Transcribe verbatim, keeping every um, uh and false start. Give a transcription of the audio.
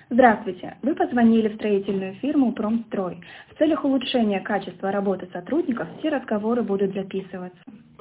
Здравствуйте! Вы позвонили в строительную фирму «Промстрой». В целях улучшения качества работы сотрудников все разговоры будут записываться.